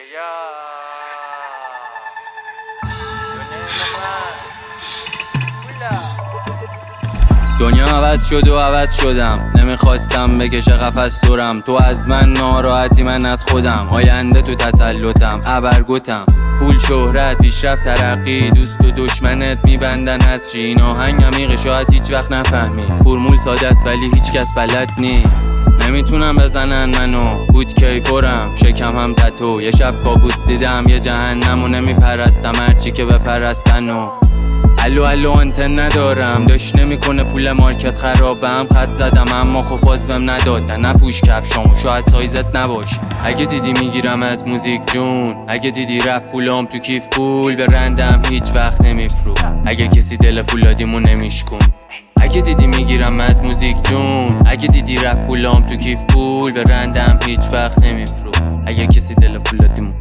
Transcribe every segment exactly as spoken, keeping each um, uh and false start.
دنیا عوض شد و عوض شدم، نمیخواستم بکشه قفس دورم. تو از من ناراحتی، من از خودم. آینده تو تسلطم، ابرگوتم. پول، شهرت، پیشرفت، ترقی، دوست و دشمنت میبندن از چی. این آهنگ عمیقه، شاید هیچ وقت نفهمی. فرمول ساده است ولی هیچ کس بلد نی. نمیتونم بزنن منو، بود کیفورم، شکم هم تتو. یه شب کابوس دیدم یه جهنم و نمیپرستم هرچی که بپرستنو. الو الو آنتن ندارم، داشت نمیکنه پول مارکت خرابم. خط زدم اما خفاز بهم ندادن. نپوش کفشامو، شاید سایزت نباشه. اگه دیدی میگیرم از موزیک جون، اگه دیدی رفت پولام تو کیف پول به رندم هیچ وقت نمیفرو. اگه کسی دل فولادیمو نمیشکن. اگه دیدی میگیرم از موزیک جون، اگه دیدی رفت پولام تو کیف پول به رندم هیچ وقت نمیفرو. اگه کسی دل فولادیمو.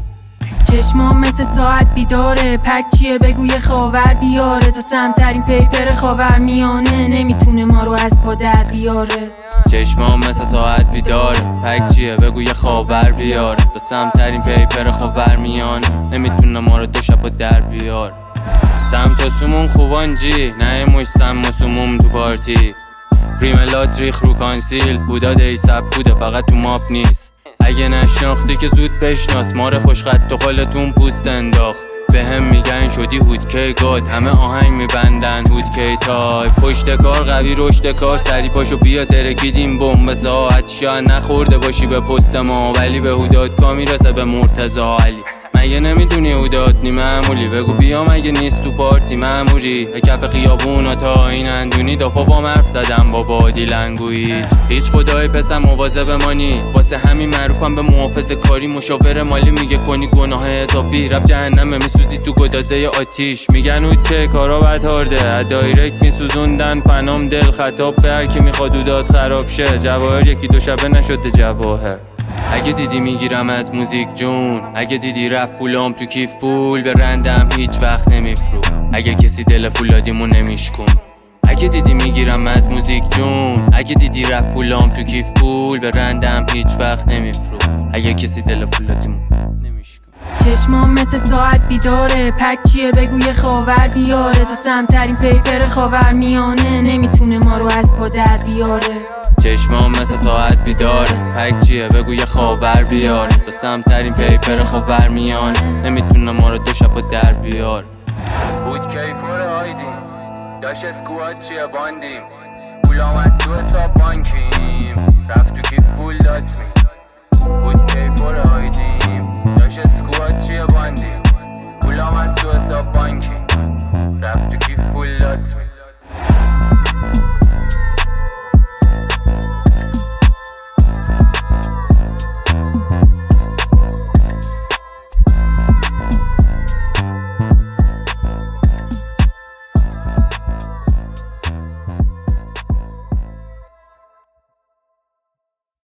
چشمام مثل ساعت بیداره، پک چیه بگو یه خاور بیاره. تا سمترین پیپر خاور میانه، نمیتونه ما رو از پا در بیاره. چشمام مثل ساعت بیداره، پک چیه بگو یه خاور بیاره. تا سمترین پیپر خاور میانه، نمیتونه ما رو دو شب در بیاره. سمت و سمون خوبان جی، نه مش سم و سموم تو پارتی. ریملات ریخ رو کانسیل، بودا دی سب بوده فقط تو ماپ نیست. اگه نشناختی که زود بشناس، مار خوشخط و خالتون پوست انداخت. به هم میگن شدی هودکی گاد، همه آهنگ میبندن هودکی تای. پشت کار قوی رشد کار، سری پاشو بیا ترکیدیم بمب ساعت. شاید نخورده باشی به پست ما، ولی به هودات کا میرسه به مرتضی علی. مگه نمیدونی هودات نی معمولی، بگو بیا مگه نیست تو پارتی معمولی. کف خیابون تا این اندونی، دافا با مرف زدم با بادی لنگویی. هیچ خدای پسم مواظب مانی، واسه همین معروفم به محافظ کاری. مشاور مالی میگه کنی گناه اضافی، رب جهنمه میسوزی تو گدازه آتیش. میگن هود که کارا بد هارده، دایرکت میسوزوندن فنام دل. خطاب به هر کی میخواد هودات خراب شه، جواهر یکی دو شبه نشده جواهر. اگه دیدی میگیرم از موزیک جون، اگه دیدی رفت پولام تو کیف پول به رندم هیچ وقت نمیفرو. اگه کسی دل فولادیمو نمیشکن. اگه دیدی میگیرم از موزیک جون، اگه دیدی رفت پولام تو کیف پول به رندم هیچ وقت نمیفرو. اگه کسی دل فولادیمو نمیشکن. چشمام مثل ساعت بیداره، پک چیه بگو یه خاور بیاره. تا سمترین پیپر خاور میانه، نمیتونه ما رو از پا در بیاره. چشمام مثل ساعت بیداره، پک چیه بگو یه خاور بیاره. تا سمترین پیپر خاور میانه، نمیتونه ما رو دو شب در بیاره. بود کیفور آیدیم، داشت اسکوات چیه باندیم. پولام از تو حساب بانکیم، رفت تو کیف پول داد می. بود